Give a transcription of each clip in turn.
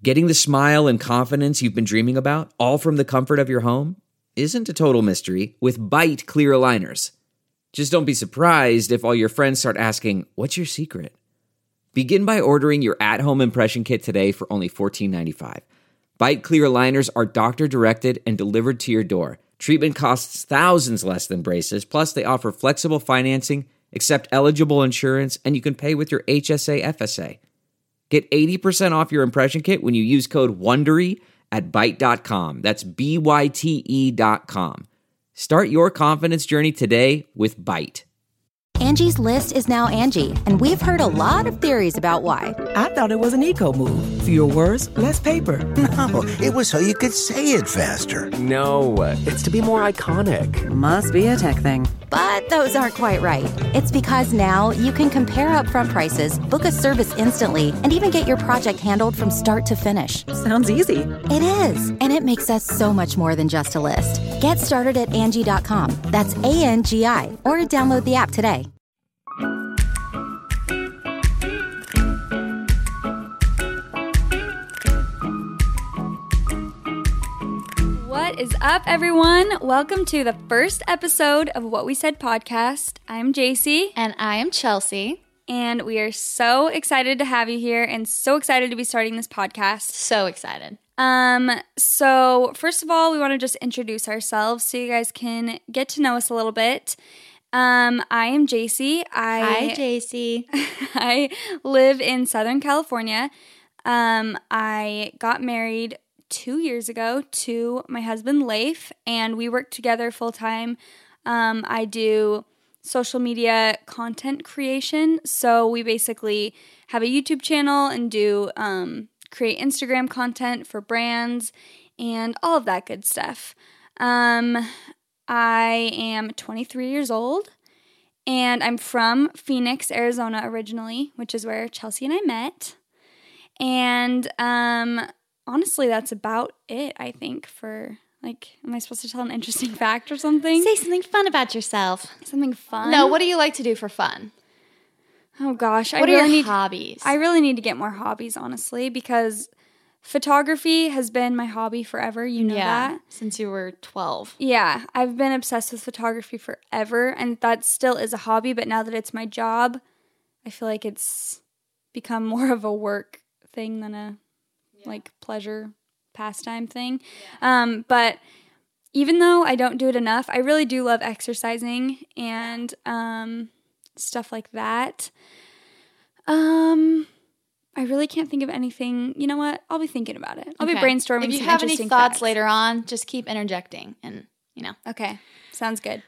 Getting the smile and confidence you've been dreaming about, all from the comfort of your home, isn't a total mystery with Byte clear aligners. Just don't be surprised if all your friends start asking, "What's your secret?" Begin by ordering your at-home impression kit today for only $14.95. Byte clear aligners are doctor-directed and delivered to your door. Treatment costs thousands less than braces, plus they offer flexible financing, accept eligible insurance, and you can pay with your HSA FSA. Get 80% off your impression kit when you use code WONDERY at Byte.com. That's BYTE.com. Start your confidence journey today with Byte. Angie's List is now Angie, and we've heard a lot of theories about why. I thought it was an eco move. Fewer words, less paper. No, it was so you could say it faster. No, it's to be more iconic. Must be a tech thing. But those aren't quite right. It's because now you can compare upfront prices, book a service instantly, and even get your project handled from start to finish. Sounds easy. It is, and it makes us so much more than just a list. Get started at Angie.com. That's ANGI, or download the app today. What is up, everyone? Welcome to the first episode of What We Said podcast. I'm JC. And I am Chelsea. And we are so excited to have you here and so excited to be starting this podcast. So excited. So first of all, we want to just introduce ourselves so you guys can get to know us a little bit. I am JC. Hi, JC. I live in Southern California. I got married 2 years ago to my husband, Leif, and we work together full time. I do social media content creation, so we basically have a YouTube channel and do create Instagram content for brands and all of that good stuff. I am 23 years old, and I'm from Phoenix, Arizona originally, which is where Chelsea and I met. And honestly, that's about it, I think, for, am I supposed to tell an interesting fact or something? Say something fun about yourself. Something fun? No, what do you like to do for fun? Oh, gosh. What are your hobbies? I really need to get more hobbies, honestly, because photography has been my hobby forever. You know that? Since you were 12. Yeah, I've been obsessed with photography forever, and that still is a hobby, but now that it's my job, I feel like it's become more of a work thing than a pleasure pastime thing. Yeah. But even though I don't do it enough, I really do love exercising and stuff like that. I really can't think of anything. You know what? I'll be thinking about it. I'll be brainstorming. If you some have any thoughts facts later on, just keep interjecting and, Okay. Sounds good.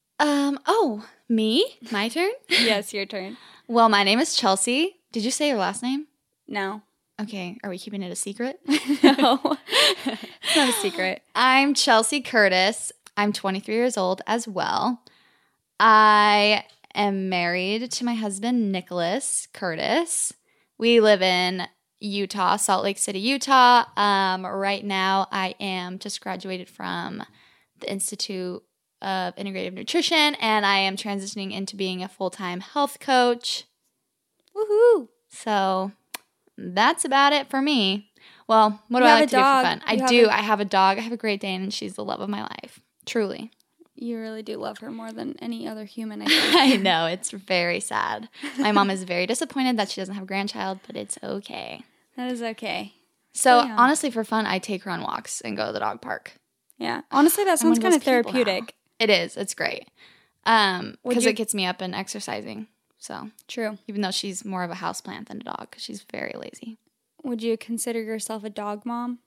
Me? My turn? Yes, your turn. Well, my name is Chelsea. Did you say your last name? No. Okay, are we keeping it a secret? No, it's not a secret. I'm Chelsea Curtis. I'm 23 years old as well. I am married to my husband, Nicholas Curtis. We live in Utah, Salt Lake City, Utah. Right now, I am just graduated from the Institute of Integrative Nutrition, and I am transitioning into being a full-time health coach. Woohoo! So that's about it for me. Well, what do I like to do for fun? I have a dog. I have a Great Dane, and she's the love of my life. Truly. You really do love her more than any other human, I think. I know. It's very sad. My mom is very disappointed that she doesn't have a grandchild, but it's okay. That is okay. So, honestly, for fun, I take her on walks and go to the dog park. Yeah. Honestly, that sounds kind of therapeutic. It is. It's great. Because it gets me up and exercising. So true. Even though she's more of a houseplant than a dog, because she's very lazy. Would you consider yourself a dog mom?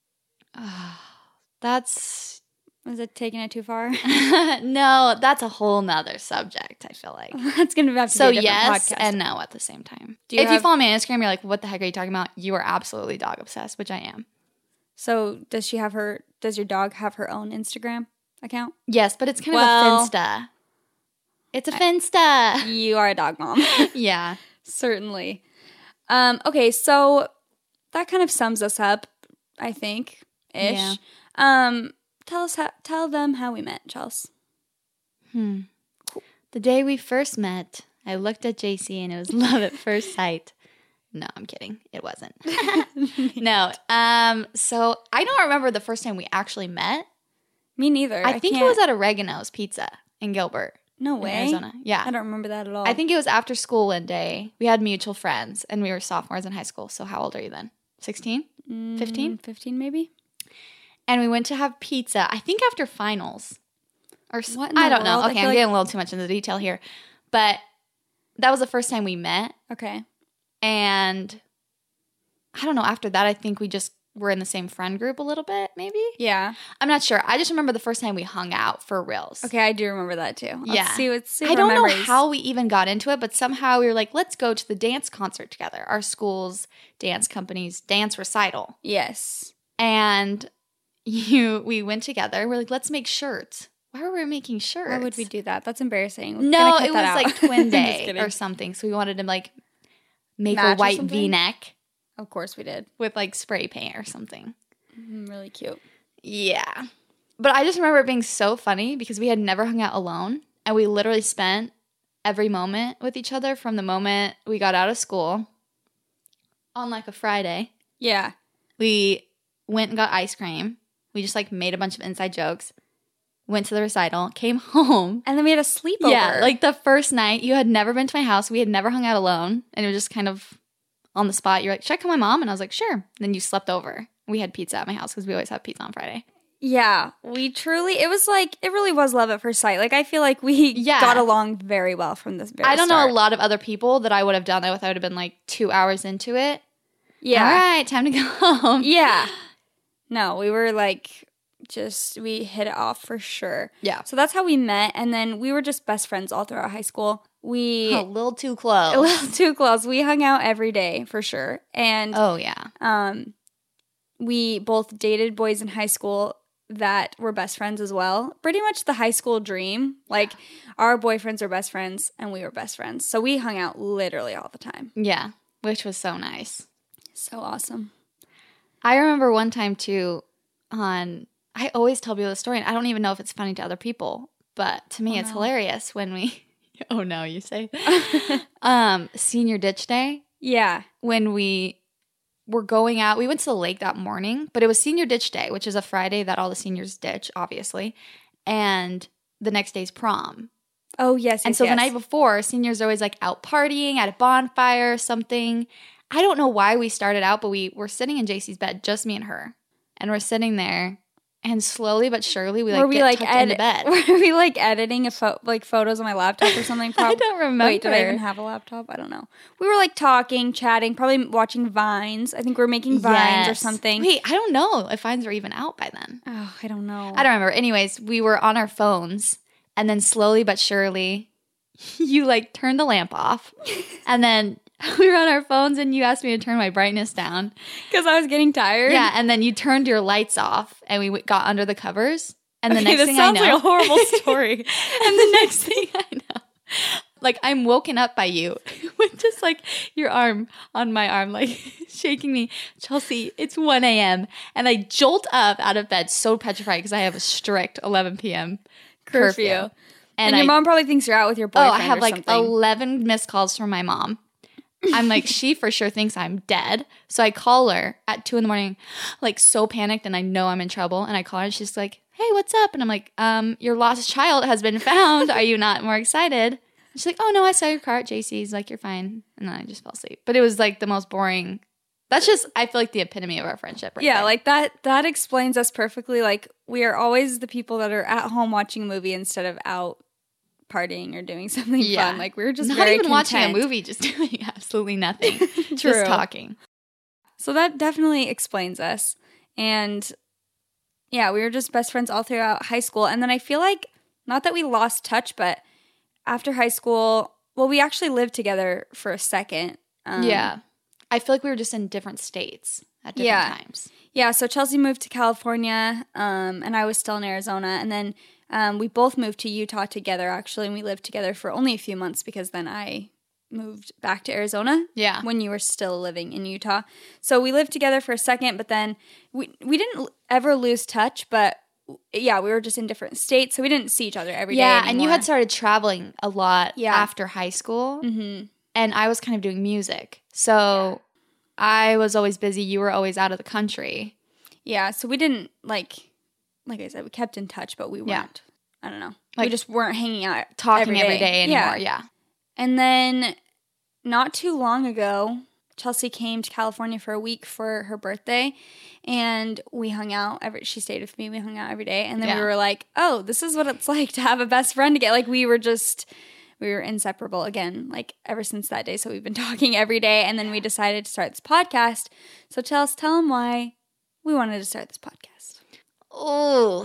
Was it taking it too far? No, that's a whole nother subject, I feel like. That's going to have to be a different yes podcast. And no at the same time. If you follow me on Instagram, you're like, what the heck are you talking about? You are absolutely dog obsessed, which I am. So does your dog have her own Instagram account? Yes, but it's kind of a Finsta. It's a Finsta. You are a dog mom. Yeah. Certainly. Okay, so that kind of sums us up, I think, ish. Yeah. Tell them how we met, Chels. The day we first met, I looked at JC and it was love at first sight. No, I'm kidding. It wasn't. No. So I don't remember the first time we actually met. Me neither. I think it was at Oregano's Pizza in Gilbert. No in way. Arizona. Yeah. I don't remember that at all. I think it was after school one day. We had mutual friends and we were sophomores in high school. So how old are you then? 16? 15? 15 maybe. And we went to have pizza, I think after finals. What in the I don't know. world? Okay, I feel I'm getting a little too much into the detail here. But that was the first time we met. Okay. And I don't know. After that, I think we just were in the same friend group a little bit, maybe. Yeah. I'm not sure. I just remember the first time we hung out for reals. Okay, I do remember that too. Yeah. Let's see I don't know memories. how we even got into it, but somehow we were like, let's go to the dance concert together. Our school's dance company's dance recital. Yes. And we went together. We're like, let's make shirts. Why were we making shirts? Why would we do that? That's embarrassing. We're No, gonna cut it was that out. like twin Just day kidding. or something. So we wanted to like make Match a or white something? V-neck Of course we did. with like spray paint or something. Really cute. Yeah. But I just remember it being so funny because we had never hung out alone. And we literally spent every moment with each other from the moment we got out of school on like a Friday. Yeah. We went and got ice cream. We just like made a bunch of inside jokes. Went to the recital, came home. And then we had a sleepover. Yeah, like the first night, you had never been to my house. We had never hung out alone. And it was just kind of on the spot. You're like, should I call my mom? And I was like, sure. Then you slept over. We had pizza at my house because we always have pizza on Friday. Yeah, we truly, it really was love at first sight. Like, I feel like we got along very well from this very I don't start. know a lot of other people that I would have done that with. I would have been like 2 hours into it. Yeah. All right, time to go home. Yeah. No, we were like, we hit it off for sure. Yeah. So that's how we met. And then we were just best friends all throughout high school. A little too close. A little too close. We hung out every day for sure. And oh, yeah. we both dated boys in high school that were best friends as well. Pretty much the high school dream. Like, our boyfriends were best friends and we were best friends. So we hung out literally all the time. Yeah, which was so nice. So awesome. I remember one time too I always tell people the story and I don't even know if it's funny to other people, but to me it's hilarious when we oh no, you say senior ditch day. Yeah. When we were going out, we went to the lake that morning, but it was senior ditch day, which is a Friday that all the seniors ditch, obviously. And the next day's prom. Oh, yes. And so the night before, seniors are always like out partying at a bonfire or something. I don't know why we started out, but we were sitting in JC's bed, just me and her. And we're sitting there, and slowly but surely we get tucked into bed. Were we like editing photos on my laptop or something? I don't remember. Wait, did I even have a laptop? I don't know. We were like talking, chatting, probably watching Vines. I think we were making Vines or something. Wait, I don't know if Vines were even out by then. Oh, I don't know. I don't remember. Anyways, we were on our phones, and then slowly but surely, you like turned the lamp off, and then we were on our phones, and you asked me to turn my brightness down because I was getting tired. Yeah, and then you turned your lights off, and we got under the covers. And the next thing I know, this sounds like a horrible story. And the next thing I know, like I'm woken up by you with just like your arm on my arm, like shaking me. Chelsea, it's 1 a.m. And I jolt up out of bed so petrified because I have a strict 11 p.m. curfew. And your mom probably thinks you're out with your boyfriend. Oh, I have or like something. 11 missed calls from my mom. I'm like, she for sure thinks I'm dead. So I call her at 2 a.m, like so panicked, and I know I'm in trouble. And I call her, and she's like, hey, what's up? And I'm like, your lost child has been found. Are you not more excited? And she's like, oh no, I saw your car at JC's. Like, you're fine. And then I just fell asleep. But it was like the most boring. That's just, I feel like the epitome of our friendship. Right there. Like that explains us perfectly. Like, we are always the people that are at home watching a movie instead of out partying or doing something fun. Like, we were just not very even content. watching a movie, just doing absolutely nothing. True. Just talking. So that definitely explains us. And yeah, we were just best friends all throughout high school. And then I feel like, not that we lost touch, but after high school, well, we actually lived together for a second. Yeah. I feel like we were just in different states at different times. Yeah, so Chelsea moved to California, and I was still in Arizona. And then we both moved to Utah together, actually, and we lived together for only a few months because then I moved back to Arizona when you were still living in Utah. So we lived together for a second, but then we didn't ever lose touch, but yeah, we were just in different states, so we didn't see each other every day anymore. And you had started traveling a lot after high school, and I was kind of doing music. So I was always busy. You were always out of the country. Yeah, so we didn't, like I said, we kept in touch, but we weren't, I don't know. We just weren't hanging out talking every day anymore. Yeah. And then not too long ago, Chelsea came to California for a week for her birthday, and we hung out. She stayed with me. We hung out every day. And then we were like, oh, this is what it's like to have a best friend again. Like, we were inseparable again, like, ever since that day. So we've been talking every day. And then we decided to start this podcast. So tell them why we wanted to start this podcast. Oh,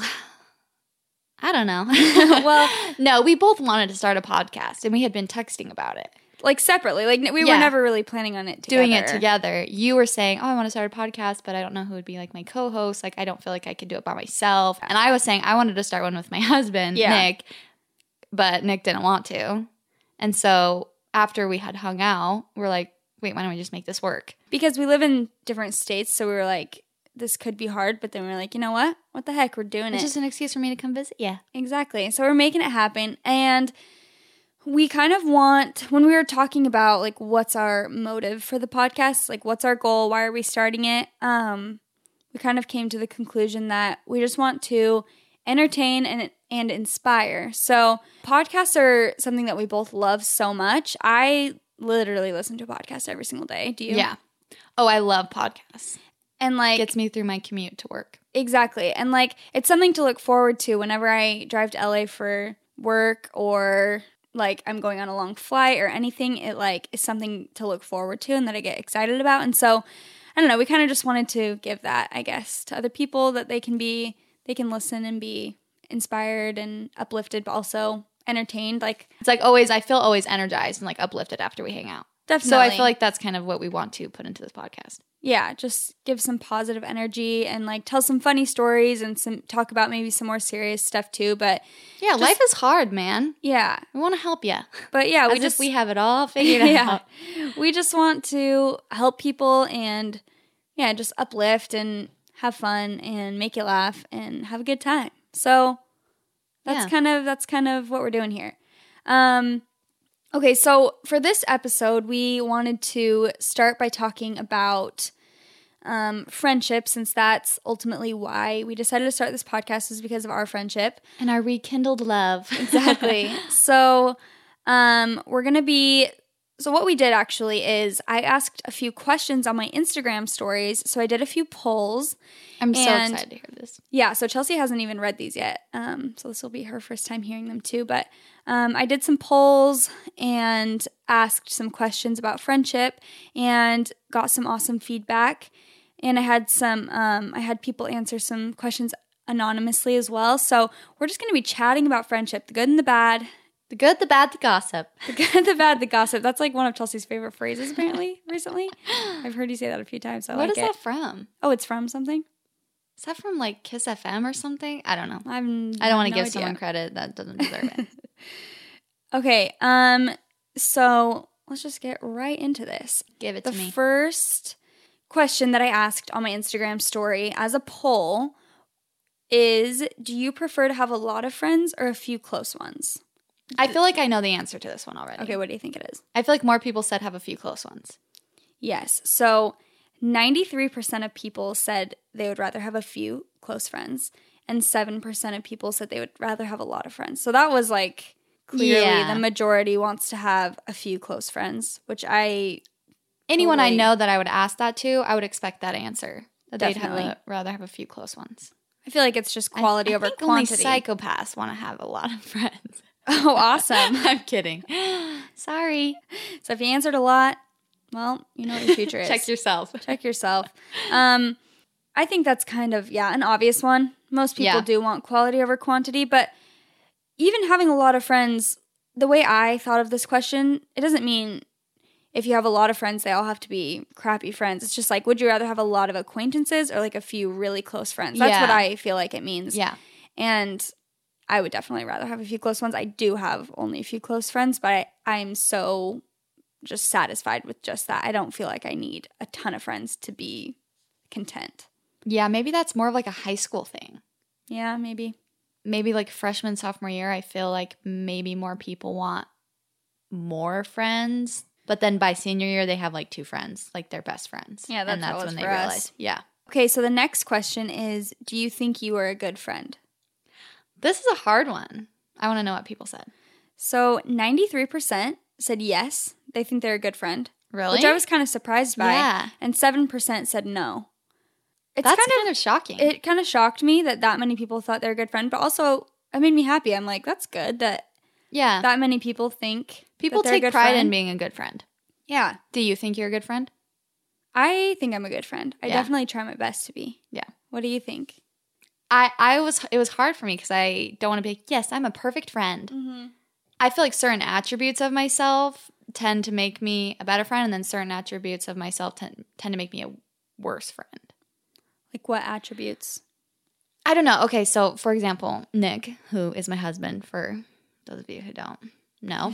I don't know. Well, no, we both wanted to start a podcast, and we had been texting about it. Like, separately. Like, we were never really planning on it together. Doing it together. You were saying, oh, I want to start a podcast, but I don't know who would be, like, my co-host. Like, I don't feel like I could do it by myself. And I was saying I wanted to start one with my husband, Nick, but Nick didn't want to. And so after we had hung out, we're like, wait, why don't we just make this work? Because we live in different states, so we were like, this could be hard, but then we were like, you know what? What the heck? We're doing it. It's just an excuse for me to come visit. Yeah. Exactly. So we're making it happen. And we kind of want, when we were talking about, like, what's our motive for the podcast, like, what's our goal? Why are we starting it? We kind of came to the conclusion that we just want to entertain and inspire. So podcasts are something that we both love so much. I literally listen to a podcast every single day. Do you? Yeah. Oh, I love podcasts. And, like, gets me through my commute to work. Exactly. And, like, it's something to look forward to whenever I drive to LA for work, or, like, I'm going on a long flight or anything. It, like, is something to look forward to and that I get excited about. And so, I don't know, we kind of just wanted to give that, I guess, to other people, that they can listen and be inspired and uplifted, but also entertained. Like, it's like always, I feel always energized and, like, uplifted after we hang out. Definitely. So I feel like that's kind of what we want to put into this podcast. Yeah, just give some positive energy and, like, tell some funny stories and talk about maybe some more serious stuff too. But yeah, life is hard, man. Yeah, we want to help you. But yeah, we have it all figured out. We just want to help people and just uplift and have fun and make you laugh and have a good time. So that's kind of what we're doing here. Okay, so for this episode, we wanted to start by talking about friendship, since that's ultimately why we decided to start this podcast, is because of our friendship. And our rekindled love. Exactly. So so what we did actually is I asked a few questions on my Instagram stories. So I did a few polls. I'm so excited to hear this. Yeah, so Chelsea hasn't even read these yet. So this will be her first time hearing them too. But I did some polls and asked some questions about friendship and got some awesome feedback. And I had people answer some questions anonymously as well. So we're just going to be chatting about friendship, the good and the bad. The good, the bad, the gossip. The good, the bad, the gossip. That's, like, one of Chelsea's favorite phrases, apparently, recently. I've heard you say that a few times. So what is that from? Oh, it's from something? Is that from, like, Kiss FM or something? I don't know. I don't want to give someone credit that doesn't deserve it. Okay, so let's just get right into this. Give it to me. The first question that I asked on my Instagram story as a poll is, do you prefer to have a lot of friends or a few close ones? I feel like I know the answer to this one already. Okay, what do you think it is? I feel like more people said have a few close ones. Yes. So 93% of people said they would rather have a few close friends, and 7% of people said they would rather have a lot of friends. So that was, like, clearly the majority wants to have a few close friends, which anyone I know that I would ask that to, I would expect that answer. That they'd rather have a few close ones. I feel like it's just quality over think quantity. Only psychopaths want to have a lot of friends. Oh, awesome. I'm kidding. Sorry. So if you answered a lot, well, you know what your future is. Check yourself. Check yourself. I think that's kind of, an obvious one. Most people do want quality over quantity, but even having a lot of friends, the way I thought of this question, it doesn't mean if you have a lot of friends, they all have to be crappy friends. It's just like, would you rather have a lot of acquaintances or, like, a few really close friends? That's what I feel like it means. Yeah. And I would definitely rather have a few close ones. I do have only a few close friends, but I'm so just satisfied with just that. I don't feel like I need a ton of friends to be content. Yeah, maybe that's more of, like, a high school thing. Yeah, maybe. Maybe, like, freshman, sophomore year, I feel like maybe more people want more friends. But then by senior year, they have like 2 friends, like their best friends. Yeah, that's how it was when they for us. realize. Yeah. Okay, so the next question is, do you think you are a good friend? This is a hard one. I want to know what people said. So 93% said yes, they think they're a good friend. Really? Which I was kind of surprised by. Yeah. And 7% said no. That's kind of shocking. It kind of shocked me that many people thought they're a good friend, but also it made me happy. I'm like, that's good that that many people think people that they're a take good pride friend. in being a good friend. Yeah. Do you think you're a good friend? I think I'm a good friend. I Yeah. definitely try my best to be. Yeah. What do you think? It was hard for me because I don't want to be like, yes, I'm a perfect friend. Mm-hmm. I feel like certain attributes of myself tend to make me a better friend, and then certain attributes of myself tend to make me a worse friend. Like what attributes? I don't know. Okay, so for example, Nick, who is my husband, for those of you who don't know,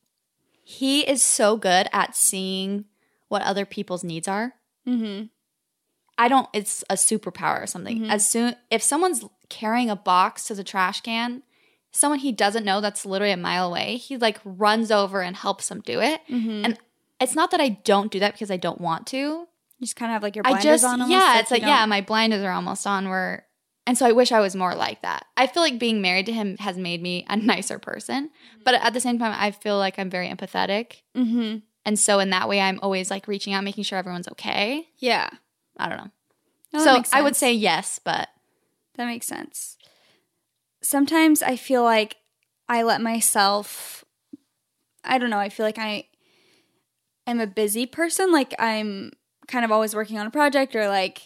he is so good at seeing what other people's needs are. Mm-hmm. It's a superpower or something. Mm-hmm. If someone's carrying a box to the trash can, someone he doesn't know that's literally a mile away, he like runs over and helps them do it. Mm-hmm. And it's not that I don't do that because I don't want to. You just kind of have like your blinders on almost. Yeah, it's like, my blinders are almost on and so I wish I was more like that. I feel like being married to him has made me a nicer person. But at the same time, I feel like I'm very empathetic. Mm-hmm. And so in that way, I'm always like reaching out, making sure everyone's okay. Yeah. I don't know. No, So I would say yes, but. That makes sense. Sometimes I feel like I let myself, I don't know, I feel like I am a busy person. Like I'm kind of always working on a project or like,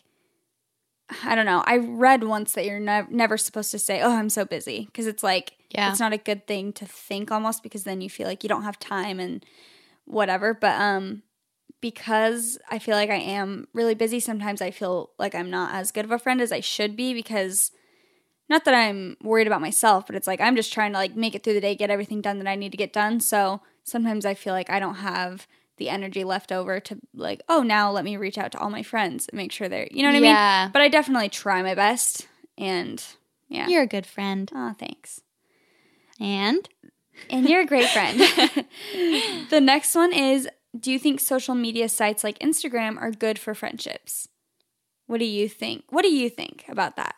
I don't know. I read once that you're never supposed to say, oh, I'm so busy. Because it's like, it's not a good thing to think almost because then you feel like you don't have time and whatever. But because I feel like I am really busy, sometimes I feel like I'm not as good of a friend as I should be because not that I'm worried about myself, but it's like I'm just trying to like make it through the day, get everything done that I need to get done. So sometimes I feel like I don't have the energy left over to like, oh, now let me reach out to all my friends and make sure they're, you know what I mean? But I definitely try my best and yeah. You're a good friend. Oh, thanks. And you're a great friend. The next one is, do you think social media sites like Instagram are good for friendships? What do you think? What do you think about that?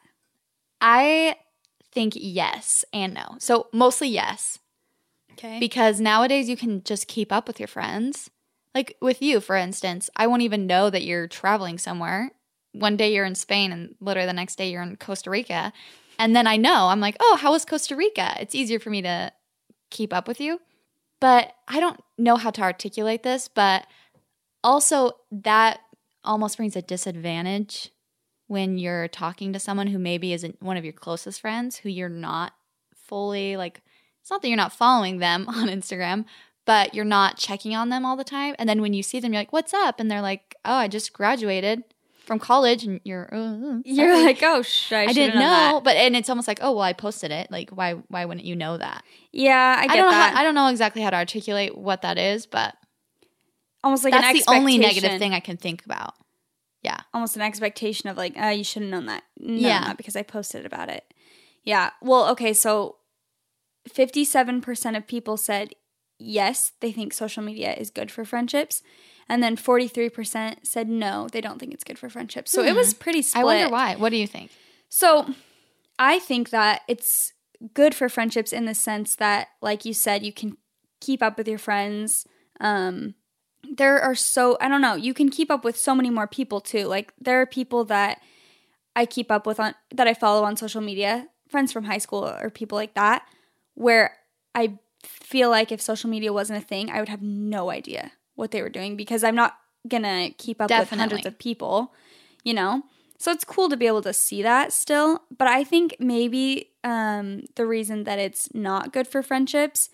I think yes and no. So mostly yes. Okay. Because nowadays you can just keep up with your friends. Like with you, for instance, I won't even know that you're traveling somewhere. One day you're in Spain and literally the next day you're in Costa Rica. And then I know, I'm like, oh, how was Costa Rica? It's easier for me to keep up with you. But I don't know how to articulate this, but also that almost brings a disadvantage when you're talking to someone who maybe isn't one of your closest friends, who you're not fully like, it's not that you're not following them on Instagram, but you're not checking on them all the time. And then when you see them, you're like, what's up? And they're like, oh, I just graduated from college. And you're like, oh, I didn't know. But and it's almost like, oh, well, I posted it. Like, why wouldn't you know that? Yeah, I get that. I don't know exactly how to articulate what that is, but almost like that's the only negative thing I can think about. Yeah. Almost an expectation of like, you should have known that. That because I posted about it. Yeah. Well, okay, so 57% of people said yes, they think social media is good for friendships. And then 43% said no, they don't think it's good for friendships. So it was pretty split. I wonder why. What do you think? So I think that it's good for friendships in the sense that, like you said, you can keep up with your friends. There are I don't know, you can keep up with so many more people too. Like there are people that I keep up with that I follow on social media, friends from high school or people like that, where I feel like if social media wasn't a thing, I would have no idea what they were doing because I'm not going to keep up with hundreds of people, you know? So it's cool to be able to see that still. But I think maybe the reason that it's not good for friendships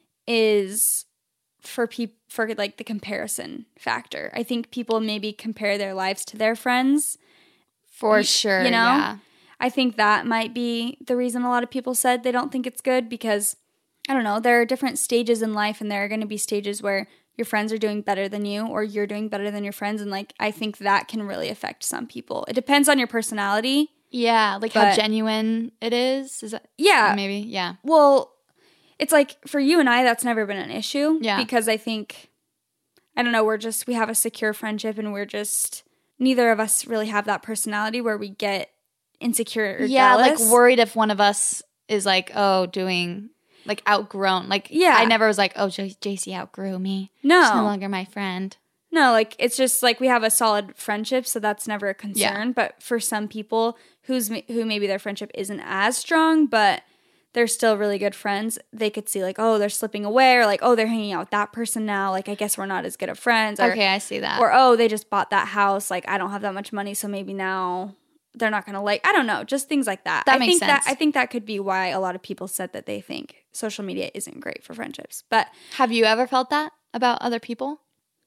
is for like the comparison factor. I think people maybe compare their lives to their friends. For sure, you know? Yeah. I think that might be the reason a lot of people said they don't think it's good because, I don't know, there are different stages in life and there are going to be stages where your friends are doing better than you or you're doing better than your friends. And like, I think that can really affect some people. It depends on your personality. Yeah, like how genuine it is. Is that? Yeah. Maybe, yeah. Well, it's like for you and I, that's never been an issue. Yeah. Because I think, I don't know, we have a secure friendship, and neither of us really have that personality where we get insecure or jealous. Like worried if one of us is like, doing like outgrown. Like, I never was like, JC outgrew me. No. She's no longer my friend. No, like it's just like we have a solid friendship, so that's never a concern. Yeah. But for some people who maybe their friendship isn't as strong, but they're still really good friends, they could see like, they're slipping away, or like, they're hanging out with that person now. Like, I guess we're not as good of friends. Or, okay, I see that. Or, they just bought that house. Like, I don't have that much money, so maybe now they're not going to like, I don't know, just things like that. That makes sense. I think that could be why a lot of people said that they think social media isn't great for friendships. But have you ever felt that about other people?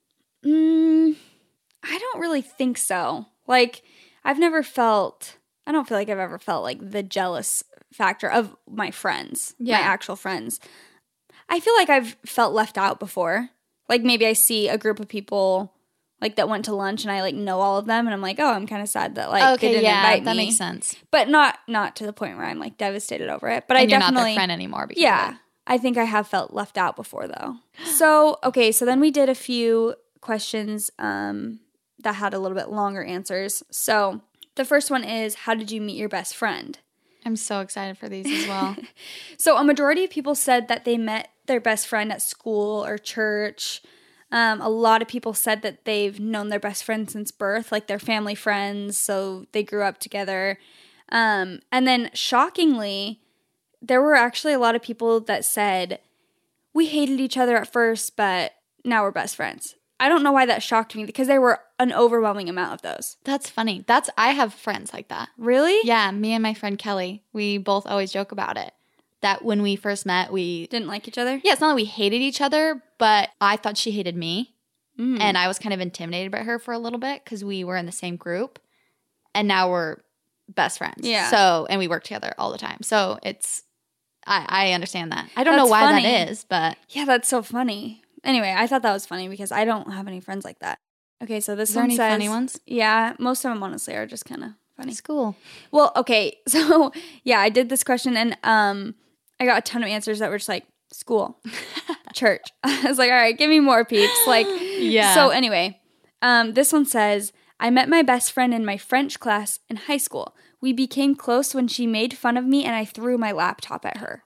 I don't really think so. Like, I don't feel like I've ever felt like the jealous factor of my friends, my actual friends. I feel like I've felt left out before. Like, maybe I see a group of people like that went to lunch and I like know all of them, and I'm like, I'm kind of sad that like they didn't invite me. That makes sense. But not to the point where I'm like devastated over it. But and I you're definitely not their friend anymore. Because of it. I think I have felt left out before though. So then we did a few questions that had a little bit longer answers. So the first one is, how did you meet your best friend? I'm so excited for these as well. So a majority of people said that they met their best friend at school or church. A lot of people said that they've known their best friend since birth, like they're family friends, so they grew up together. And then shockingly, there were actually a lot of people that said, we hated each other at first, but now we're best friends. I don't know why that shocked me, because there were an overwhelming amount of those. That's funny. I have friends like that. Really? Yeah, me and my friend Kelly, we both always joke about it. That when we first met, we didn't like each other? Yeah, it's not that we hated each other, but I thought she hated me. And I was kind of intimidated by her for a little bit because we were in the same group. And now we're best friends. Yeah. So, and we work together all the time. So it's, I understand that. I don't know why that is, but. Yeah, that's so funny. Anyway, I thought that was funny because I don't have any friends like that. Okay, so this one says. Are there any funny ones? Yeah, most of them honestly are just kind of funny. It's cool. Well, okay, so yeah, I did this question and I got a ton of answers that were just like, school, church. I was like, all right, give me more peeps. Like, yeah. So anyway, this one says, I met my best friend in my French class in high school. We became close when she made fun of me and I threw my laptop at her.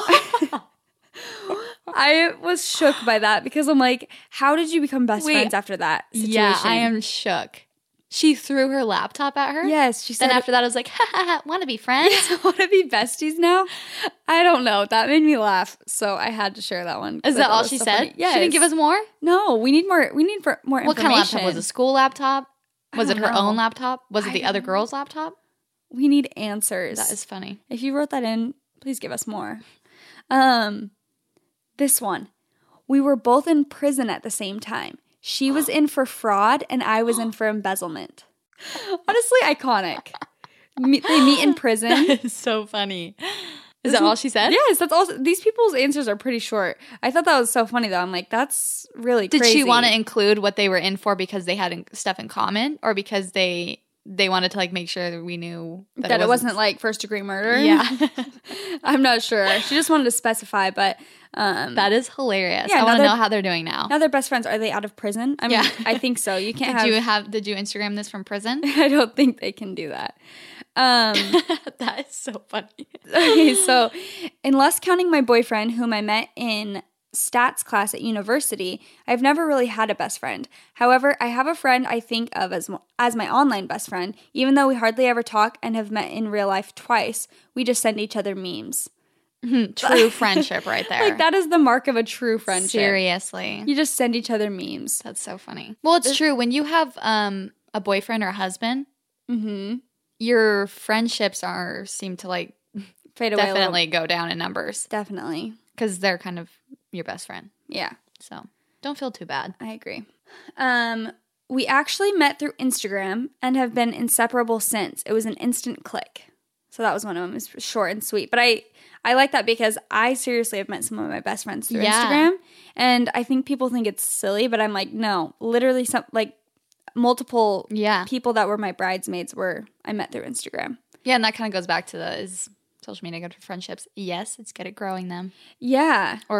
I was shook by that because I'm like, how did you become best friends after that situation? Yeah, I am shook. She threw her laptop at her? Yes. She said. Then after that, I was like, ha ha ha, want to be friends? Want to be besties now? I don't know. That made me laugh. So I had to share that one. Is that all she said? Yes. She didn't give us more? No, we need more. We need more information. What kind of laptop? Was it a school laptop? Was it her know. own laptop? Was it the other girl's laptop? We need answers. That is funny. If you wrote that in, please give us more. This one. We were both in prison at the same time. She was in for fraud and I was in for embezzlement. Honestly, iconic. They meet in prison. That is so funny. Is that all she said? Yes, that's all. These people's answers are pretty short. I thought that was so funny though. I'm like, that's really crazy. Did she want to include what they were in for because they had stuff in common, or because they wanted to like make sure that we knew that it wasn't like first degree murder? Yeah. I'm not sure. She just wanted to specify, but that is hilarious. Yeah, I want to know how they're doing now. Now they're best friends. Are they out of prison? I mean, I think so. You can't Did you Instagram this from prison? I don't think they can do that. That is so funny. Okay, so unless counting my boyfriend whom I met in stats class at university, I've never really had a best friend. However, I have a friend I think of as my online best friend. Even though we hardly ever talk and have met in real life twice, we just send each other memes. True friendship right there. Like, that is the mark of a true friendship. Seriously. You just send each other memes. That's so funny. Well, it's true. When you have a boyfriend or a husband, your friendships seem to like fade away. Definitely go down in numbers. Definitely. Because they're kind of your best friend. Yeah. So don't feel too bad. I agree. We actually met through Instagram and have been inseparable since. It was an instant click. So that was one of them. It's short and sweet. But I like that because I seriously have met some of my best friends through Instagram. And I think people think it's silly, but I'm like, no. Literally multiple people that were my bridesmaids I met through Instagram. Yeah, and that kind of goes back to is social media good for friendships? Yes, it's good at growing them. Yeah. Or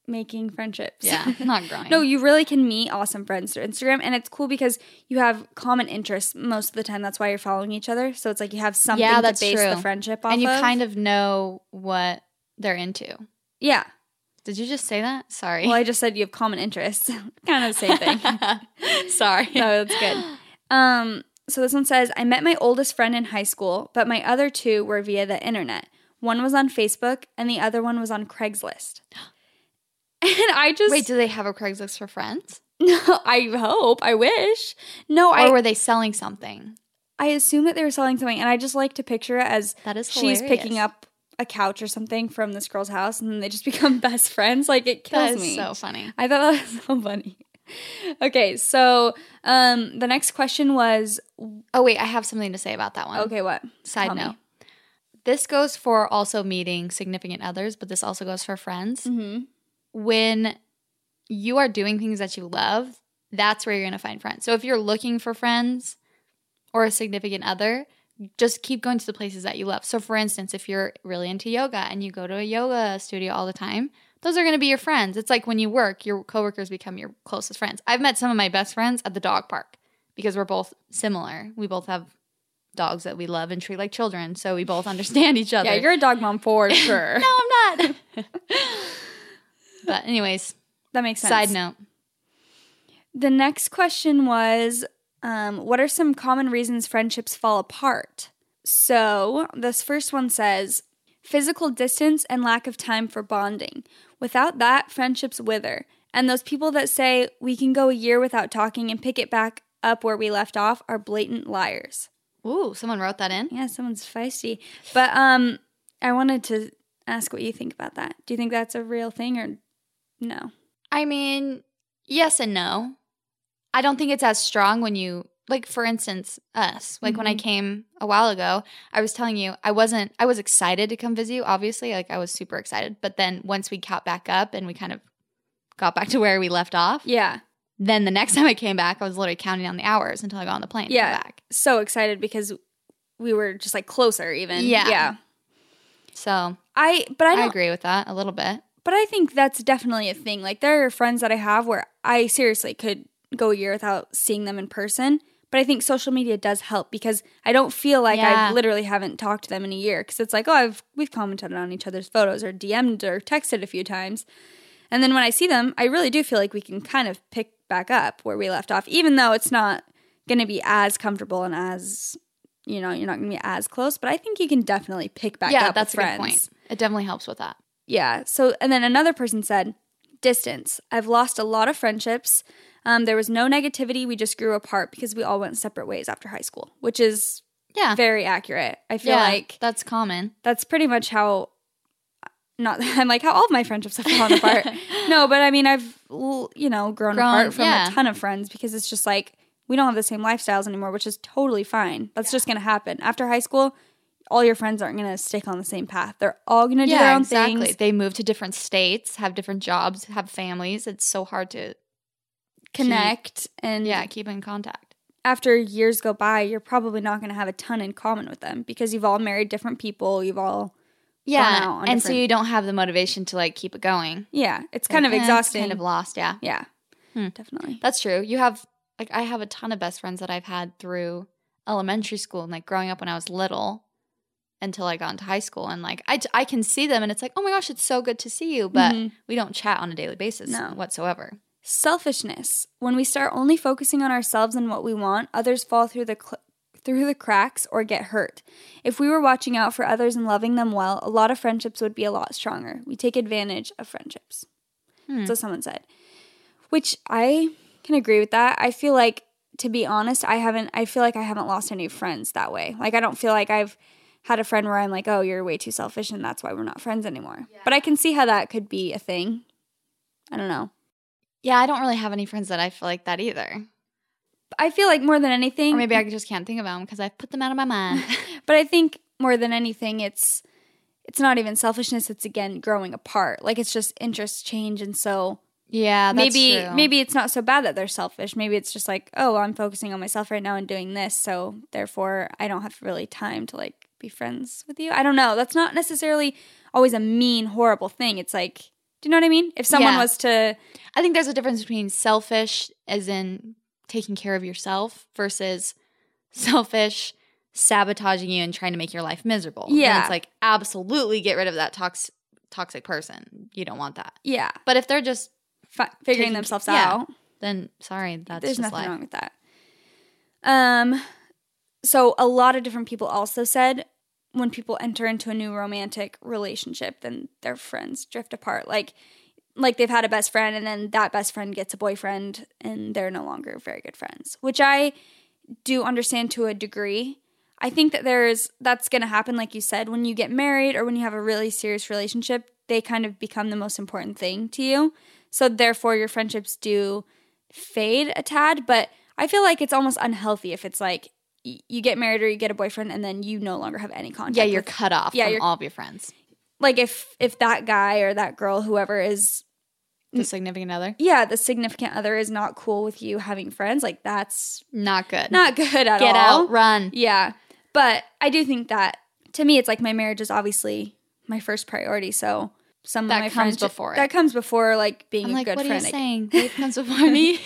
making friendships. Yeah, not growing. No, you really can meet awesome friends through Instagram, and it's cool because you have common interests most of the time. That's why you're following each other. So it's like you have something to base the friendship off of. And you kind of know what they're into. Yeah. Did you just say that? Sorry. Well, I just said you have common interests. Kind of the same thing. Sorry. No, that's good. So this one says, I met my oldest friend in high school, but my other two were via the internet. One was on Facebook, and the other one was on Craigslist. And I just... Wait, do they have a Craigslist for friends? No, I hope. I wish. No, Or were they selling something? I assume that they were selling something, and I just like to picture it as that is she's picking up a couch or something from this girl's house, and then they just become best friends. Like, it kills me. So funny. I thought that was so funny. Okay, so the next question was... Oh, wait, I have something to say about that one. Okay, what? Side note. This goes for also meeting significant others, but this also goes for friends. Mm-hmm. When you are doing things that you love, that's where you're going to find friends. So if you're looking for friends or a significant other, just keep going to the places that you love. So for instance, if you're really into yoga and you go to a yoga studio all the time, those are going to be your friends. It's like when you work, your coworkers become your closest friends. I've met some of my best friends at the dog park because we're both similar. We both have dogs that we love and treat like children, so we both understand each other. Yeah, you're a dog mom for sure. No, I'm not. But anyways, that makes sense. Side note. The next question was, what are some common reasons friendships fall apart? So this first one says, physical distance and lack of time for bonding. Without that, friendships wither. And those people that say we can go a year without talking and pick it back up where we left off are blatant liars. Ooh, someone wrote that in? Yeah, someone's feisty. But I wanted to ask what you think about that. Do you think that's a real thing or no? I mean, yes and no. I don't think it's as strong when you, like, for instance, us. Like, when I came a while ago, I was telling you, I was excited to come visit you, obviously. Like, I was super excited. But then once we caught back up and we kind of got back to where we left off. Yeah. Then the next time I came back, I was literally counting down the hours until I got on the plane to come back. So excited because we were just like closer even. Yeah. So I agree with that a little bit. But I think that's definitely a thing. Like, there are friends that I have where I seriously could go a year without seeing them in person. But I think social media does help because I don't feel like I literally haven't talked to them in a year. Because it's like, oh, we've commented on each other's photos or DM'd or texted a few times. And then when I see them, I really do feel like we can kind of pick back up where we left off, even though it's not going to be as comfortable and as, you're not going to be as close. But I think you can definitely pick back up with friends. Yeah, that's a good point. It definitely helps with that. Yeah. So, and then another person said, distance. I've lost a lot of friendships. There was no negativity. We just grew apart because we all went separate ways after high school, which is very accurate. I feel like that's common. That's pretty much how... I'm like how all of my friendships have fallen apart. No, but I mean, I've, grown apart from a ton of friends because it's just like, we don't have the same lifestyles anymore, which is totally fine. That's just going to happen. After high school, all your friends aren't going to stick on the same path. They're all going to do their own things. They move to different states, have different jobs, have families. It's so hard to connect and keep in contact. After years go by, you're probably not going to have a ton in common with them because you've all married different people. You've all... Yeah, and so you don't have the motivation to, like, keep it going. Yeah, it's kind of exhausting. It's kind of lost, yeah. Yeah, definitely. That's true. You have, like, I have a ton of best friends that I've had through elementary school and, like, growing up when I was little until I got into high school. And, like, I can see them and it's like, oh my gosh, it's so good to see you. But we don't chat on a daily basis whatsoever. Selfishness. When we start only focusing on ourselves and what we want, others fall through the cracks or get hurt. If we were watching out for others and loving them well, a lot of friendships would be a lot stronger. We take advantage of friendships. So someone said, which I can agree with that. I feel like, to be honest, I feel like I haven't lost any friends that way. Like, I don't feel like I've had a friend where I'm like, oh, you're way too selfish and that's why we're not friends anymore. Yeah. But I can see how that could be a thing. I don't know. Yeah, I don't really have any friends that I feel like that either. I feel like more than anything... Or maybe I just can't think about them because I've put them out of my mind. But I think more than anything, it's not even selfishness. It's, again, growing apart. Like, it's just interests change. And so... Yeah, that's true. Maybe it's not so bad that they're selfish. Maybe it's just like, oh, I'm focusing on myself right now and doing this. So, therefore, I don't have really time to, like, be friends with you. I don't know. That's not necessarily always a mean, horrible thing. It's like, Do you know what I mean? If someone Yeah. was to, I think there's a difference between selfish, as in taking care of yourself, versus selfish, sabotaging you and trying to make your life miserable. Then Yeah. it's like, absolutely get rid of that toxic person. You don't want that. yeah, But if they're just figuring taking- themselves yeah. out, then sorry, that's there's just nothing life. wrong with that. So a lot of different people also said when people enter into a new romantic relationship, then their friends drift apart. Like they've had a best friend and then that best friend gets a boyfriend and they're no longer very good friends, which I do understand to a degree. I think that that's going to happen, like you said, when you get married or when you have a really serious relationship, they kind of become the most important thing to you. So therefore your friendships do fade a tad, but I feel like it's almost unhealthy if it's like you get married or you get a boyfriend and then you no longer have any contact. Yeah, you're with, cut off Yeah, from you're- all of your friends. like if that guy or that girl, whoever is, The significant other? yeah, the significant other is not cool with you having friends, like that's Not good. not good at all. Get out, run. Yeah. But I do think that to me, it's like my marriage is obviously my first priority. So some That of my comes friends before it. that comes before like being I'm a like, good what friend. are you saying? Faith comes before me?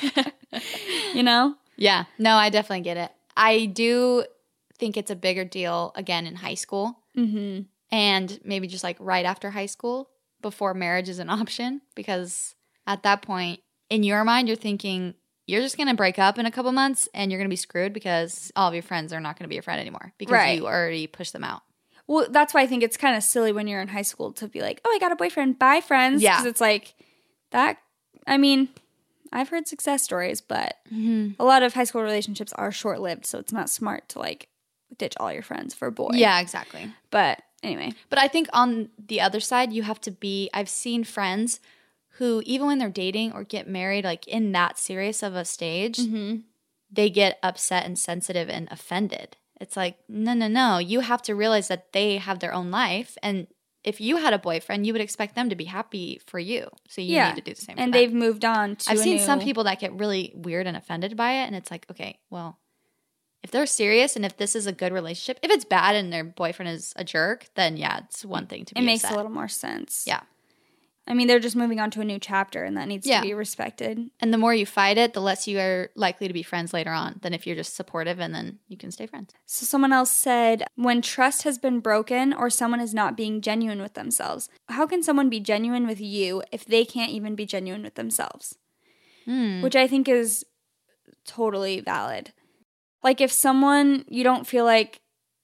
You know? Yeah. No, I definitely get it. I do think it's a bigger deal, again, in high school. Mm-hmm. And maybe just like right after high school, before marriage is an option. Because at that point, in your mind, you're thinking you're just going to break up in a couple months and you're going to be screwed because all of your friends are not going to be your friend anymore because Right. you already pushed them out. Well, that's why I think it's kind of silly when you're in high school to be like, oh, I got a boyfriend. Bye, friends. Yeah. Because it's like that. I mean, I've heard success stories, but Mm-hmm. a lot of high school relationships are short lived. So it's not smart to like ditch all your friends for a boy. Yeah, exactly. But anyway. But I think on the other side, you have to be, I've seen friends who, even when they're dating or get married, like in that serious of a stage, they get upset and sensitive and offended. It's like, no. You have to realize that they have their own life. And if you had a boyfriend, you would expect them to be happy for you. So you need to do the same And for them. they've moved on to I've a seen new- some people that get really weird and offended by it. And it's like, okay, well, if they're serious and if this is a good relationship, if it's bad and their boyfriend is a jerk, then yeah, it's one thing to be It makes upset. a little more sense. Yeah. I mean, they're just moving on to a new chapter, and that needs Yeah. to be respected. And the more you fight it, the less you are likely to be friends later on than if you're just supportive and then you can stay friends. So someone else said, when trust has been broken or someone is not being genuine with themselves, how can someone be genuine with you if they can't even be genuine with themselves? Which I think is totally valid. Like if someone you don't feel like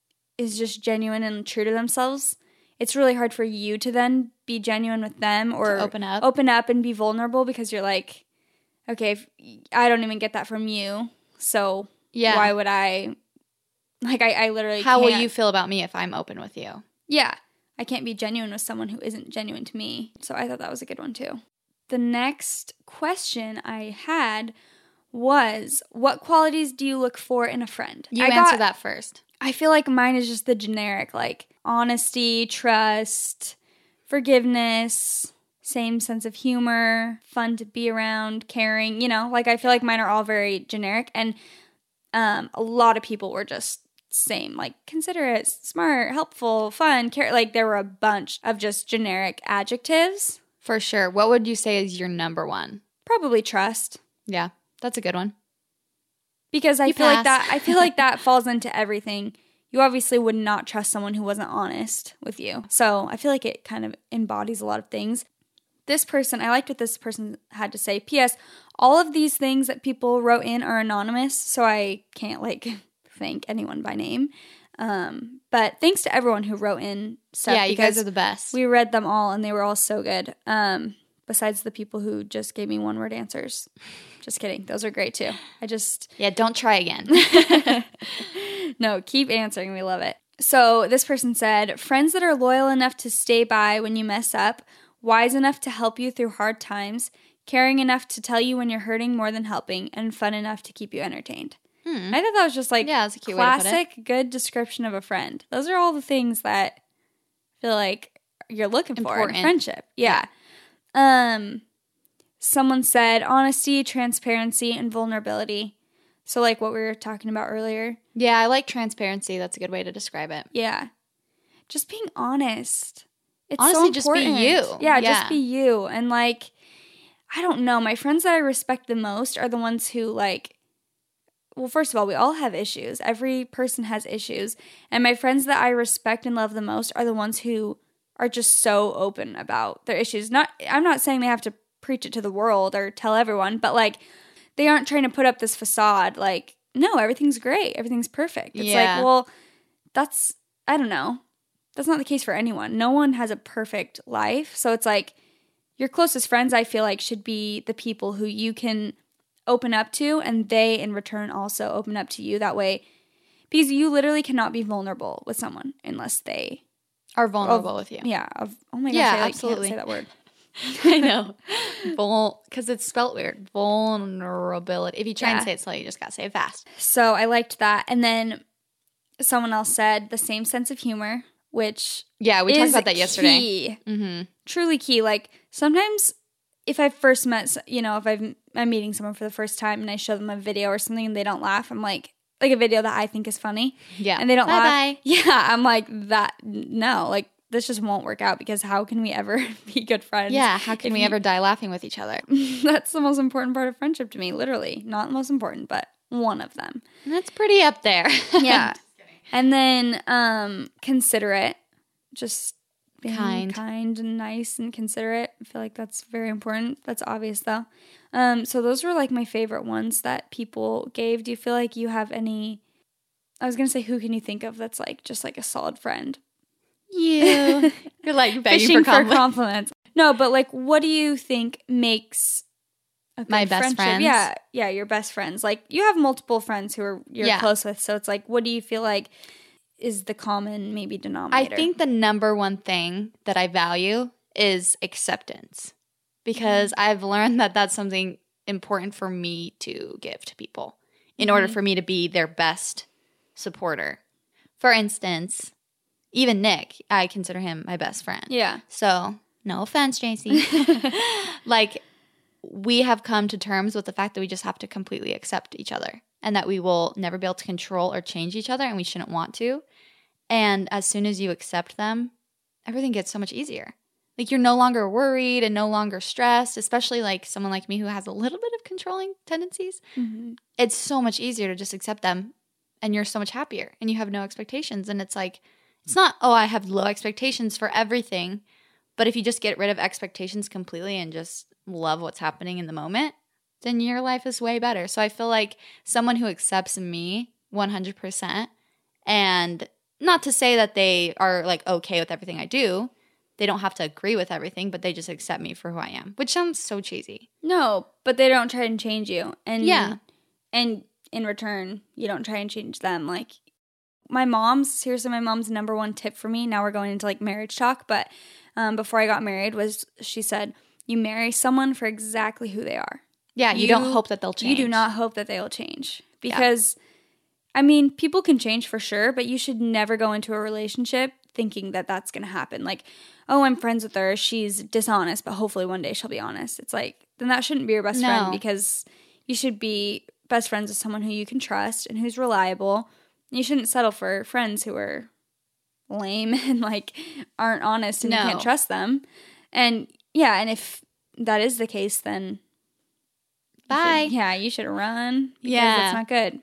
is just genuine and true to themselves, it's really hard for you to then be genuine with them or open up. open up and be vulnerable because you're like, okay, if I don't even get that from you, so Yeah. why would I? Like I literally. How will can't- you feel about me if I'm open with you? Yeah, I can't be genuine with someone who isn't genuine to me. So I thought that was a good one too. The next question I had was, what qualities do you look for in a friend? You I answer got- that first. I feel like mine is just the generic, like honesty, trust, forgiveness, same sense of humor, fun to be around, caring, like I feel like mine are all very generic. And a lot of people were just same, like considerate, smart, helpful, fun, care. Like there were a bunch of just generic adjectives. For sure. What would you say is your number one? Probably trust. Yeah, that's a good one. Because I You feel like pass. that I feel like that falls into everything. You obviously would not trust someone who wasn't honest with you. So I feel like it kind of embodies a lot of things. This person, I liked what this person had to say. P.S. All of these things that people wrote in are anonymous, so I can't like thank anyone by name. But thanks to everyone who wrote in stuff. Yeah, you guys because are the best. We read them all and they were all so good. Besides the people who just gave me one-word answers. Just kidding. Those are great too. Yeah, don't try again. No, keep answering. We love it. So this person said, friends that are loyal enough to stay by when you mess up, wise enough to help you through hard times, caring enough to tell you when you're hurting more than helping, and fun enough to keep you entertained. I thought that was just like Yeah, that's a cute way to put it. classic, good description of a friend. Those are all the things that I feel like you're looking for in a Important. friendship. Yeah. Someone said honesty, transparency, and vulnerability. So like what we were talking about earlier. Yeah, I like transparency. That's a good way to describe it. Yeah. Just being honest It's Honestly, so just be important. you. Yeah, Yeah. just be you. And like, I don't know. My friends that I respect the most are the ones who like, well, first of all, we all have issues. Every person has issues. And my friends that I respect and love the most are the ones who are just so open about their issues. I'm not saying they have to preach it to the world or tell everyone, but like they aren't trying to put up this facade like, no, everything's great. Everything's perfect. It's like, well, I don't know. That's not the case for anyone. No one has a perfect life. So it's like your closest friends, I feel like, should be the people who you can open up to, and they in return also open up to you that way, because you literally cannot be vulnerable with someone unless they are vulnerable with you. Yeah. Oh my gosh, Yeah, I absolutely. can't say that word. I know. Because it's spelt weird. Vulnerability. If you try and say it slow, you just got to say it fast. So I liked that. And then someone else said the same sense of humor, which yeah, we talked about that yesterday. Key. Mm-hmm. Truly key. Like sometimes if I first met, if I'm meeting someone for the first time and I show them a video or something and they don't laugh, I'm like a video that I think is funny. Yeah. And they don't laugh. Bye. Yeah. I'm like, no, like this just won't work out, because how can we ever be good friends? Yeah. How can we ever die laughing with each other? That's the most important part of friendship to me, literally. Not the most important, but one of them. And that's pretty up there. Yeah. And then considerate, just being kind and nice and considerate. I feel like that's very important. That's obvious though. So those were like my favorite ones that people gave. Do you feel like you have any? I was gonna say, who can you think of that's like just like a solid friend? You. You're like begging Fishing for compliments. No, but like, what do you think makes a good my best friendship? friends? Yeah, your best friends. Like you have multiple friends who you're close with, so it's like, what do you feel like is the common maybe denominator? I think the number one thing that I value is acceptance, because I've learned that that's something important for me to give to people in order for me to be their best supporter. For instance, even Nick, I consider him my best friend. Yeah. So, no offense, JC. Like, we have come to terms with the fact that we just have to completely accept each other and that we will never be able to control or change each other, and we shouldn't want to. And as soon as you accept them, everything gets so much easier. Like, you're no longer worried and no longer stressed, especially like someone like me who has a little bit of controlling tendencies. Mm-hmm. It's so much easier to just accept them, and you're so much happier and you have no expectations. And it's like, it's not, oh, I have low expectations for everything. But if you just get rid of expectations completely and just love what's happening in the moment, then your life is way better. So I feel like someone who accepts me 100%, and not to say that they are like okay with everything I do. They don't have to agree with everything, but they just accept me for who I am, which sounds so cheesy. No, but they don't try and change you. And yeah. And in return, you don't try and change them. Like my mom's number one tip for me. Now we're going into like marriage talk, but before I got married she said, you marry someone for exactly who they are. Yeah, you don't hope that they'll change. You do not hope that they will change. Because, I mean, people can change for sure, but you should never go into a relationship thinking that that's going to happen. Like, oh, I'm friends with her. She's dishonest, but hopefully one day she'll be honest. It's like, then that shouldn't be your best friend, because you should be best friends with someone who you can trust and who's reliable. You shouldn't settle for friends who are lame and like aren't honest and you can't trust them. And yeah, and if that is the case, then bye. You should run, because that's not good.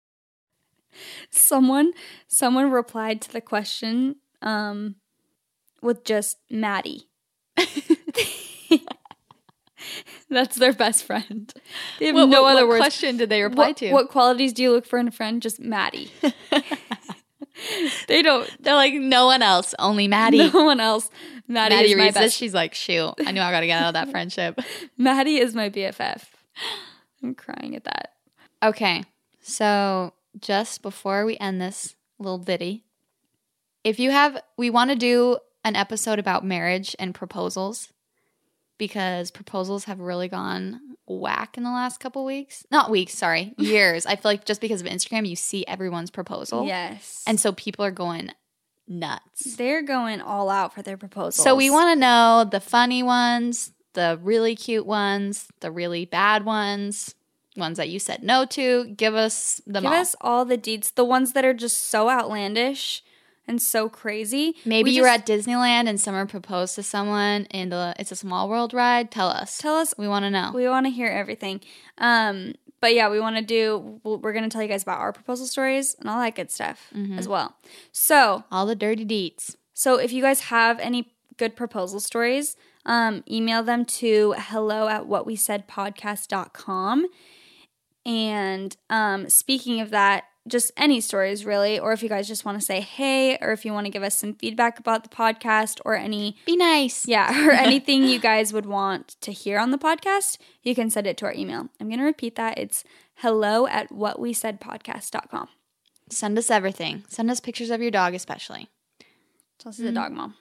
Someone replied to the question with just Maddie. That's their best friend. They have no other words. What question did they reply to? What qualities do you look for in a friend? Just Maddie. They don't. They're like, no one else, only Maddie. No one else. Maddie is my reads best. this. She's like, shoot, I knew I got to get out of that friendship. Maddie is my BFF. I'm crying at that. Okay, so just before we end this little ditty, we want to do an episode about marriage and proposals, because proposals have really gone whack in the last couple weeks. Not weeks, sorry, years. I feel like just because of Instagram, you see everyone's proposal. Yes. And so people are going nuts. They're going all out for their proposals. So we want to know the funny ones, the really cute ones, the really bad ones that you said no to. Give us them all. Give us all the deeds. The ones that are just so outlandish and so crazy. Maybe you were at Disneyland and someone proposed to someone in the It's a Small World ride. Tell us. We want to know. We want to hear everything. But yeah, we're going to tell you guys about our proposal stories and all that good stuff as well. So all the dirty deets. So if you guys have any good proposal stories, email them to hello@whatwesaidpodcast.com. And speaking of that, just any stories really, or if you guys just want to say hey, or if you want to give us some feedback about the podcast or be nice. Yeah, or anything you guys would want to hear on the podcast, you can send it to our email. I'm going to repeat that. It's hello@whatwesaidpodcast.com. Send us everything. Send us pictures of your dog especially. Chelsea's a dog mom.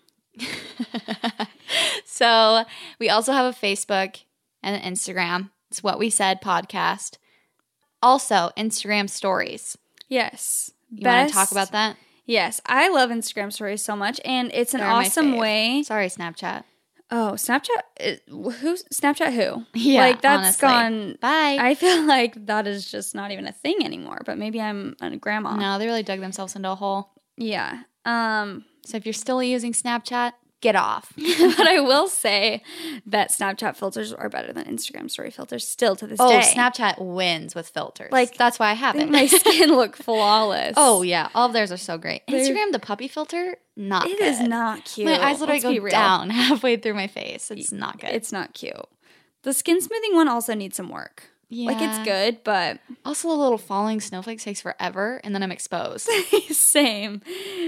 So we also have a Facebook and an Instagram. It's What We Said Podcast. Also, Instagram stories. Yes. You want to talk about that? Yes. I love Instagram stories so much, and it's an awesome way. Sorry, Snapchat. Oh, Snapchat? Snapchat who? Yeah, like, that's honestly. gone. Bye. I feel like that is just not even a thing anymore, but maybe I'm a grandma. No, they really dug themselves into a hole. Yeah. So if you're still using Snapchat, get off. But I will say that Snapchat filters are better than Instagram story filters still to this day. Oh, Snapchat wins with filters. Like, that's why I have it. My skin look flawless. Oh, yeah. All of theirs are so great. Instagram, the puppy filter, not good. It is not cute. My eyes literally go down halfway through my face. It's not good. It's not cute. The skin smoothing one also needs some work. Yeah. Like, it's good, but... Also, the little falling snowflakes takes forever, and then I'm exposed. Same.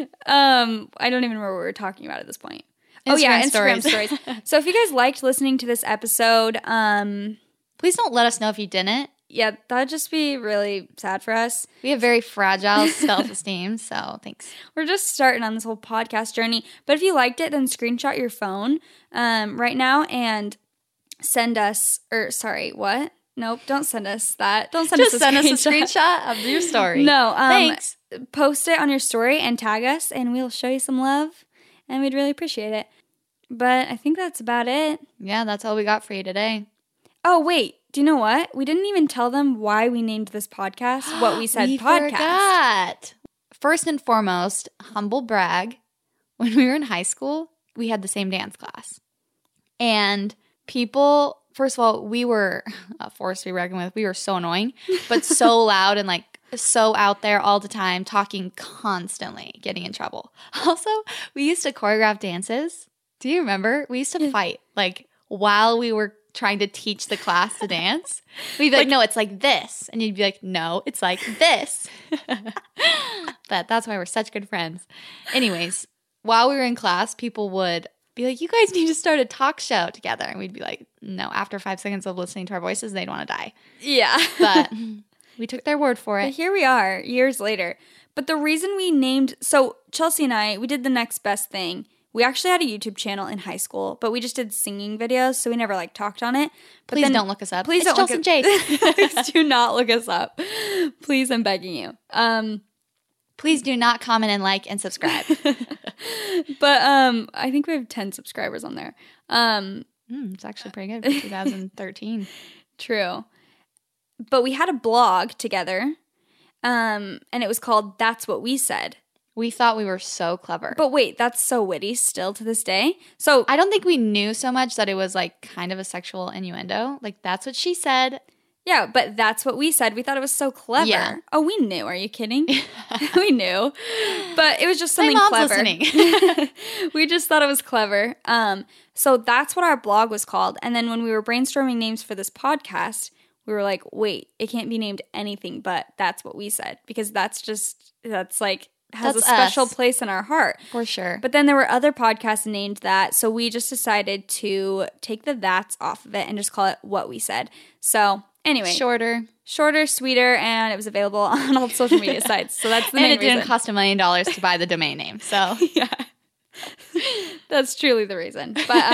I don't even remember what we were talking about at this point. Instagram stories. So if you guys liked listening to this episode, please don't let us know if you didn't. Yeah, that would just be really sad for us. We have very fragile self-esteem, so thanks. We're just starting on this whole podcast journey. But if you liked it, then screenshot your phone right now and send us, what? Nope, don't send us that. Don't send us a screenshot of your story. No, thanks. Post it on your story and tag us, and we'll show you some love, and we'd really appreciate it. But I think that's about it. Yeah, that's all we got for you today. Oh, wait. Do you know what? We didn't even tell them why we named this podcast What We Said Podcast. Forgot. First and foremost, humble brag. When we were in high school, we had the same dance class. And people... First of all, we were a force to be reckoned with. We were so annoying, but so loud and like so out there all the time, talking constantly, getting in trouble. Also, we used to choreograph dances. Do you remember? We used to fight like while we were trying to teach the class to dance. We'd be like, no, it's like this. And you'd be like, no, it's like this. But that's why we're such good friends. Anyways, while we were in class, people would be like, you guys need to start a talk show together. And we'd be like, no, after 5 seconds of listening to our voices, they'd want to die. Yeah. But we took their word for it. But here we are, years later. But the reason we named... So Chelsea and I, we did the next best thing. We actually had a YouTube channel in high school, but we just did singing videos, so we never like talked on it. But please don't look us up. Please it's don't Chelsea and Jake. Please do not look us up. Please, I'm begging you. Please do not comment and like and subscribe. But I think we have 10 subscribers on there. It's actually pretty good for 2013. True. But we had a blog together, and it was called That's What We Said. We thought we were so clever. But wait, that's so witty still to this day. So I don't think we knew so much that it was like kind of a sexual innuendo. Like, that's what she said. Yeah, but that's what we said. We thought it was so clever. Yeah. Oh, we knew. Are you kidding? We knew. But it was just something My mom's clever. listening. We just thought it was clever. So that's what our blog was called. And then when we were brainstorming names for this podcast, we were like, wait, it can't be named anything but That's What We Said. Because that's like, has a special place in our heart. For sure. But then there were other podcasts named that. So we just decided to take the that's off of it and just call it What We Said. So... Anyway, shorter, sweeter, and it was available on all social media sites. So that's the main reason. And it didn't cost $1 million to buy the domain name. So yeah, that's truly the reason.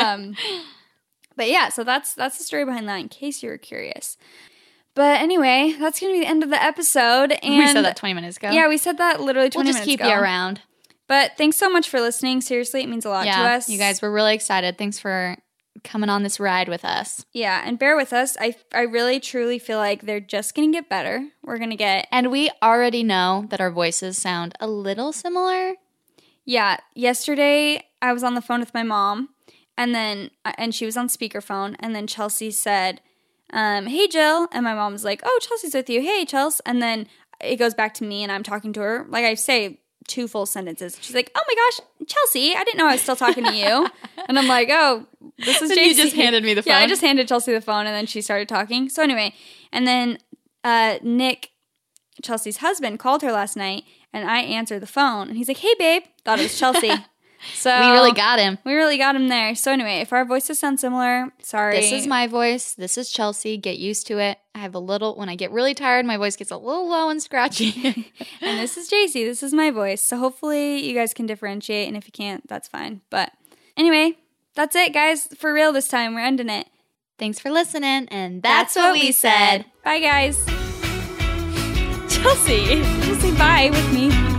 But yeah, so that's the story behind that. In case you were curious. But anyway, that's gonna be the end of the episode. And we said that 20 minutes ago. Yeah, we said that literally 20 minutes ago. We'll just keep you around. But thanks so much for listening. Seriously, it means a lot to us. You guys, we're really excited. Thanks for coming on this ride with us. Yeah, and bear with us. I really truly feel like they're just going to get better. We're going to get... And we already know that our voices sound a little similar. Yeah, yesterday I was on the phone with my mom, and she was on speakerphone, and then Chelsea said, hey, Jill, and my mom was like, oh, Chelsea's with you. Hey, Chelsea. And then it goes back to me, and I'm talking to her. Like, I say 2 full sentences. She's like, oh my gosh, Chelsea, I didn't know I was still talking to you. And I'm like, oh, this is JC. You just handed me the phone. Yeah, I just handed Chelsea the phone, and then she started talking. So anyway, and then Nick, Chelsea's husband, called her last night, and I answered the phone, and he's like, hey, babe. Thought it was Chelsea. So we really got him. We really got him there. So anyway, if our voices sound similar, sorry. This is my voice. This is Chelsea. Get used to it. I have when I get really tired, my voice gets a little low and scratchy. And this is JC. This is my voice. So hopefully you guys can differentiate. And if you can't, that's fine. But anyway, that's it, guys. For real this time. We're ending it. Thanks for listening. And that's what we said. Bye, guys. Chelsea, say bye with me.